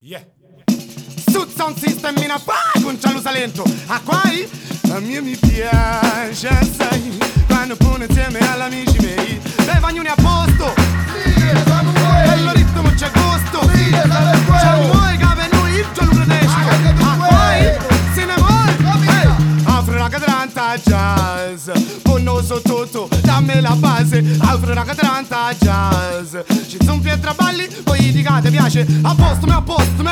Yeah. Sud sound system in a fai con cielo salento. A quai? A me mi piace assai quando pone insieme agli amici miei. Dai vagnoni a posto. Bello ritmo c'è gusto. C'è un voi che venuto il giorno pretesto. A quai? Se ne vuoi? Afro la cadranta jazz. Bonnoso tutto, dammi la base. Afro la cadranta jazz. Ci sono pietra balli, poi di te piace. A posto me,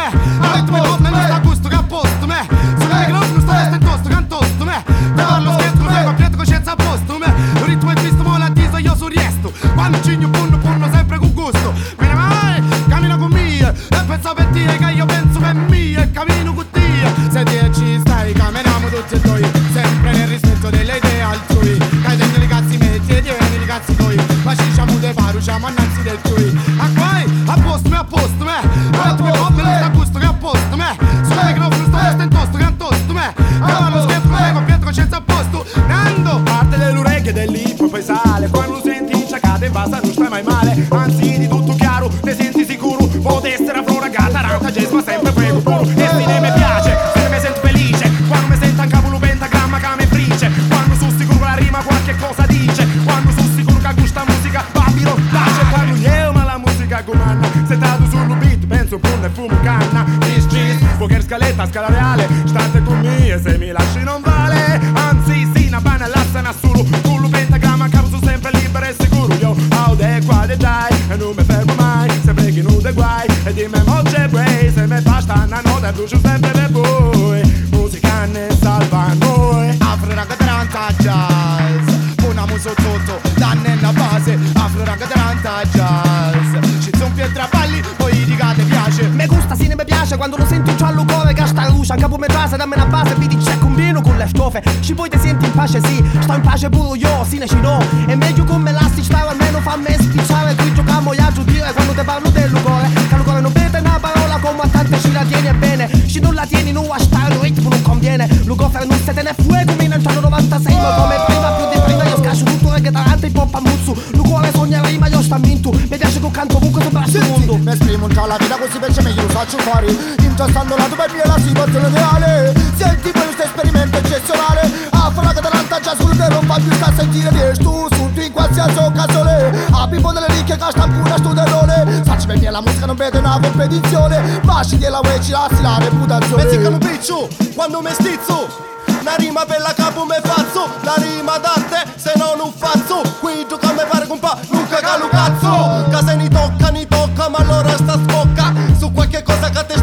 a ritmo e pop, non sta a gusto che a posto me. Sul microfono sto resto in tosto, cantosto me. Te parlo scherzo, me, ma pietro coscienza a posto me. Un ritmo e visto, mo la tisa, io sul resto. Quando cigno punno sempre con gusto. Me ne vai, cammina con mia. E pensa per te che io penso che è mia. E cammino con te. Se te ci stai, camminiamo tutti e due. Sempre nel rispetto delle idee altrui. Che tengo i cazzi metti e tieni i cazzi tuoi. Ma ci siamo de paru, siamo annanzi del tui. A quai, a posto me. Ritmo e pop, non sta a gusto che a posto me. Sul microfono sto resto in tosto, cantosto me. Cavallo scherzo, me, ma pietro coscienza a posto. Nando! Parte dell'orecchie dell'hippo poi sale. Quando lo senti inciaccato in base non stai mai male. Anzi di tutto chiaro, te senti sicuro. Può essere afro ragazza, rauca, jazz, ma sempre prego puro. E se ne mi piace, se ne mi sento felice. Quando mi sento anche un pentagramma che mi frice. Quando sono sicuro che la rima qualche cosa dice. Quando sono sicuro che gusta musica, babilo, lascia parlo io, ma la musica comanda. Sentato sul beat, penso punno e fumo canna. Poker scaletta, scala reale. State con me e se mi lasci non vale. Anzi sì, una banna l'assana solo. Con un pentagramma capo sono sempre libero e sicuro. Io ho de qua de dai e non mi fermo mai. Sempre che nude guai e dimmi moce brace. Se mi basta una nota brucio sempre per voi. Musica ne salva noi. Afro raga 30 jazz. Una muso tutto, danne la base. Afro raga 30 jazz. Ci son pietra balli, poi di te piace. Me gusta, sì, ne mi piace quando lo senti già all'ucore che sta luce. Capo me casa, dammi una base, vedi c'è combino con le stoffe. Ci poi ti senti in pace, sì, sto in pace pure io, sì ne ci do. E meglio con me lasti stare, almeno fammi spicciare. Qui giochiamo a giudire quando te parlo dell'ucore. Che l'ucore non vede una parola come a tante ci la tieni bene. Se non la tieni non a stare, il ritmo non conviene. L'ucore non se te ne fuego, mi nel giorno 96. Ma come prima, più di prima, io scascio tutto reggae tarante e pop a muzzu. L'ucore sogna rima, io sta mintu. Mi piace che canto ovunque sopra il mondo. Mi esprimo già la vita così perché meglio lo faccio fare. Intestando la tua mia la situazione reale. Senti poi questo esperimento eccezionale. Afro la cadranta già sul che non fa più sta a sentire di tu sunto in qualsiasi occasione. A Pippo delle ricche che sta pure a studerone. Facci per me la musica non vede una competizione. Fasci della UE ci lasci la reputazione. Pensi che non piccio quando mi stizzo. Una rima per la capo me faccio. La rima d'arte se no non faccio. Qui gioca me pare compa non caga lo cazzo. Che se ni tocca ma allora sta scocca. Su qualche cosa che te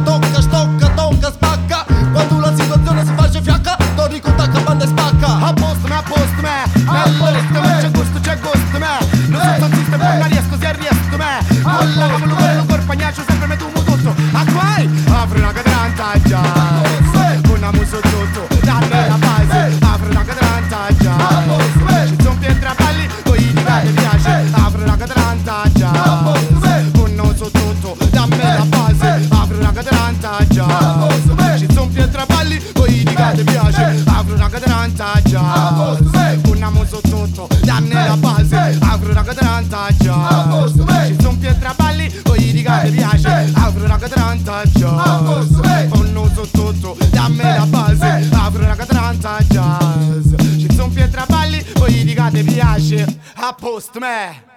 tocca, spacca. Quando la situazione si fa fiacca, non ricontacca banda e spacca. A posto me. Bello ritmo, c'è gusto me. Non so sound system, non riesco, si arresto me. Con la capo lo corpo, agnaccio sempre me tumo tutto. A quai? Afro una cadranta jazz. Una muso tutto, danne la base. Afro una cadranta jazz. Ci son pietra balli, poi di te piace. Afro una cadranta jazz. Una muso tutto, dammi la base. Afro una cadranta jazz. Ci son pietra balli, poi di te piace. Afro una cadranta jazz. Una muso tutto, danne la base. Afro una cadranta jazz. Ci son pietra balli, poi di te piace. Afro una cadranta jazz. Un uso tutto, dammi la base. Afro una cadranta jazz. Ci son pietra balli, poi di te piace. A posto me.